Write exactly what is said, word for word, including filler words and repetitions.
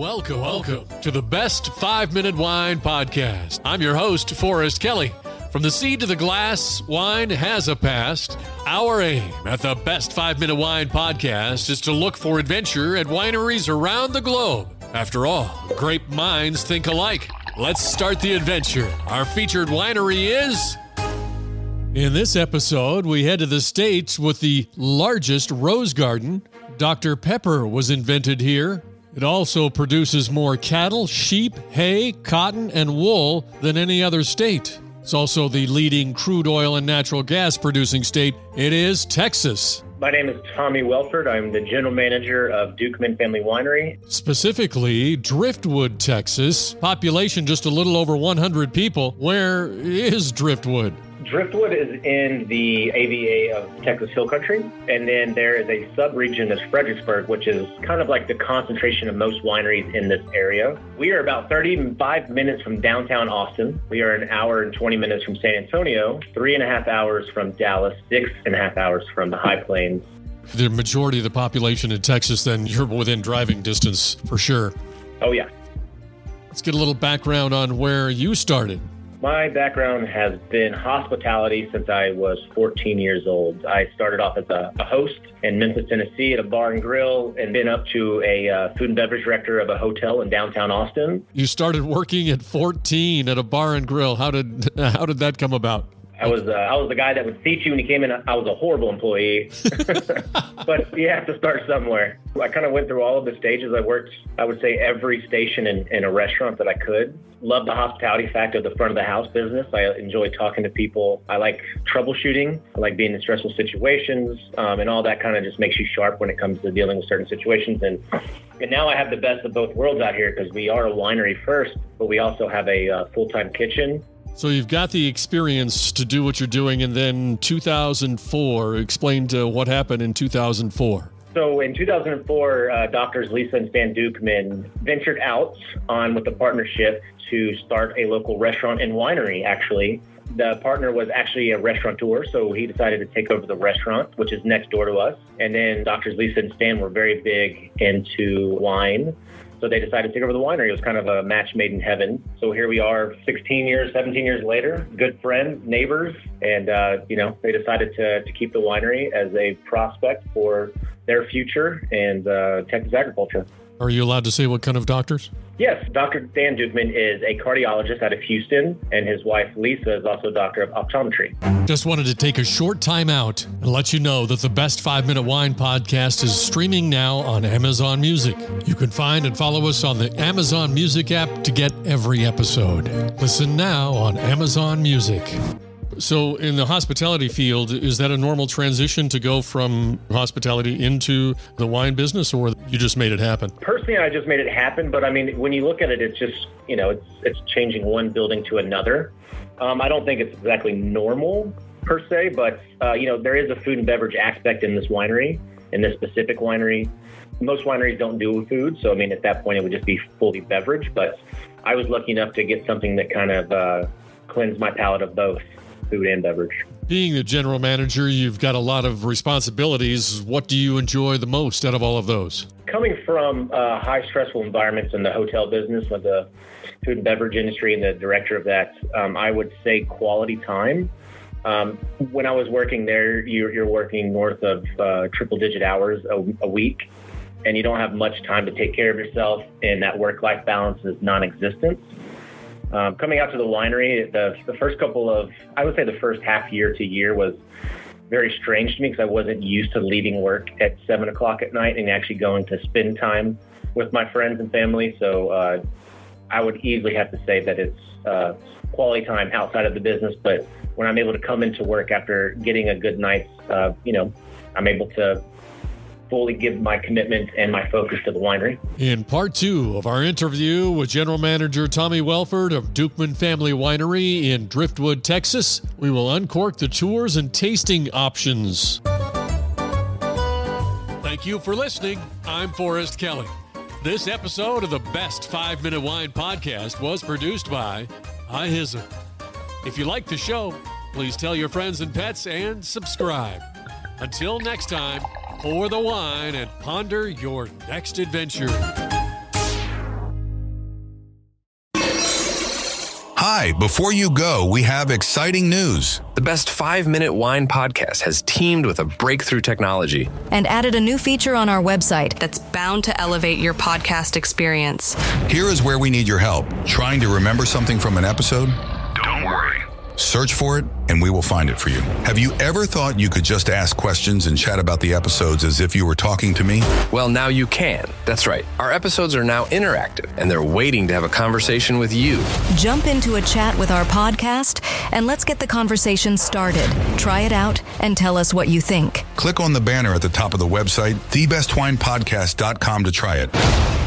Welcome, welcome to the Best Five Minute Wine Podcast. I'm your host, Forrest Kelly. From the seed to the glass, wine has a past. Our aim at the Best Five Minute Wine Podcast is to look for adventure at wineries around the globe. After all, great minds think alike. Let's start the adventure. Our featured winery is... In this episode, we head to the States with the largest rose garden. Doctor Pepper was invented here. It also produces more cattle, sheep, hay, cotton, and wool than any other state. It's also the leading crude oil and natural gas producing state. It is Texas. My name is Tommy Welford. I'm the general manager of Dukeman Family Winery. Specifically, Driftwood, Texas. Population just a little over one hundred people. Where is Driftwood? Driftwood is in the A V A of Texas Hill Country, and then there is a sub-region that's Fredericksburg, which is kind of like the concentration of most wineries in this area. We are about thirty-five minutes from downtown Austin. We are an hour and twenty minutes from San Antonio, three and a half hours from Dallas, six and a half hours from the High Plains. The majority of the population in Texas, then you're within driving distance for sure. Oh, yeah. Let's get a little background on where you started. My background has been hospitality since I was fourteen years old. I started off as a, a host in Memphis, Tennessee at a bar and grill, and been up to a uh, food and beverage director of a hotel in downtown Austin. You started working at fourteen at a bar and grill. How did how did that come about? I was uh, I was the guy that would seat you when you came in. I was a horrible employee, but you have to start somewhere. I kind of went through all of the stages. I worked, I would say, every station in, in a restaurant that I could. Love the hospitality fact of the front of the house business. I enjoy talking to people. I like troubleshooting. I like being in stressful situations, um, and all that kind of just makes you sharp when it comes to dealing with certain situations. And and now I have the best of both worlds out here because we are a winery first, but we also have a uh, full-time kitchen. So you've got the experience to do what you're doing, and then two thousand four, explain to what happened in two thousand four. So in two thousand four, uh, Doctors Lisa and Stan Dukeman ventured out on with a partnership to start a local restaurant and winery, actually. The partner was actually a restaurateur, so he decided to take over the restaurant, which is next door to us. And then Doctors Lisa and Stan were very big into wine. So they decided to take over the winery. It was kind of a match made in heaven. So here we are sixteen years, seventeen years later, good friends, neighbors, and, uh, you know, they decided to, to keep the winery as a prospect for their future and uh, Texas agriculture. Are you allowed to say what kind of doctors? Yes, Doctor Dan Dukeman is a cardiologist out of Houston, and his wife, Lisa, is also a doctor of optometry. Just wanted to take a short time out and let you know that the Best Five Minute Wine Podcast is streaming now on Amazon Music. You can find and follow us on the Amazon Music app to get every episode. Listen now on Amazon Music. So in the hospitality field, is that a normal transition to go from hospitality into the wine business, or you just made it happen? Personally, I just made it happen. But I mean, when you look at it, it's just, you know, it's it's changing one building to another. Um, I don't think it's exactly normal per se, but, uh, you know, there is a food and beverage aspect in this winery, in this specific winery. Most wineries don't do food. So, I mean, at that point, it would just be fully beverage. But I was lucky enough to get something that kind of uh, cleansed my palate of both food and beverage. Being the general manager, you've got a lot of responsibilities. What do you enjoy the most out of all of those? Coming from uh, high stressful environments in the hotel business, of the food and beverage industry, and the director of that, um, I would say quality time. Um, when I was working there, you're, you're working north of uh, triple digit hours a, a week, and you don't have much time to take care of yourself, and that work-life balance is non-existent. Um, coming out to the winery, the, the first couple of, I would say the first half year to year was very strange to me because I wasn't used to leaving work at seven o'clock at night and actually going to spend time with my friends and family. So uh, I would easily have to say that it's uh, quality time outside of the business. But when I'm able to come into work after getting a good night's, uh, you know, I'm able to fully give my commitment and my focus to the winery. In part two of our interview with General Manager Tommy Welford of Dukeman Family Winery in Driftwood, Texas, we will uncork the tours and tasting options. Thank you for listening. I'm Forrest Kelly. This episode of the Best Five Minute Wine Podcast was produced by iHizzle. If you like the show, please tell your friends and pets and subscribe. Until next time, pour the wine and ponder your next adventure. Hi, before you go, we have exciting news. The Best five minute Wine podcast has teamed with a breakthrough technology and added a new feature on our website that's bound to elevate your podcast experience. Here is where we need your help. Trying to remember something from an episode? Don't worry. Search for it, and we will find it for you. Have you ever thought you could just ask questions and chat about the episodes as if you were talking to me? Well, now you can. That's right. Our episodes are now interactive, and they're waiting to have a conversation with you. Jump into a chat with our podcast, and let's get the conversation started. Try it out, and tell us what you think. Click on the banner at the top of the website, the best wine podcast dot com, to try it.